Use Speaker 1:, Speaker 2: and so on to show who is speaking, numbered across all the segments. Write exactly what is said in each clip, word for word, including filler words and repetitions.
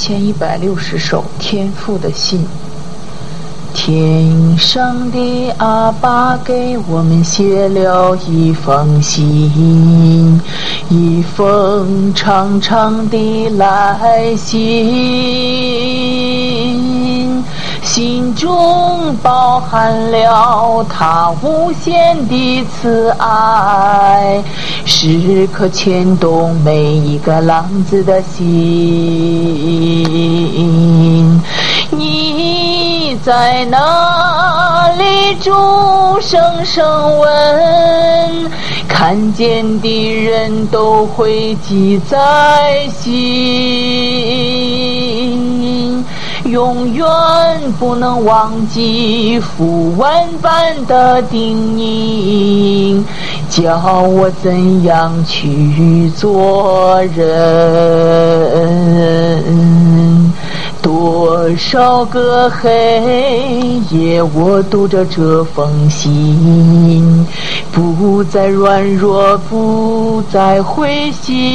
Speaker 1: 千一百六十首天父的信。天上的阿爸给我们写了一封信，一封长长的来信，信中包含了他无限的慈爱，时刻牵动每一个浪子的心。你在哪里住？声声问，看见的人都会记在心，永远不能忘记父万般的叮咛，教我怎样去做人。多少个黑夜，我读着这封信，不再软弱，不再灰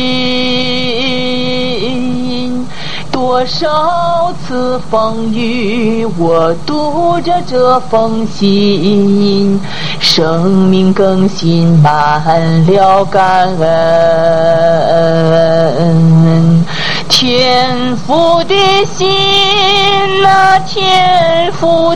Speaker 1: 心。多少次风雨，我读着这封信，生命更新满了感恩。天父的心啊，天父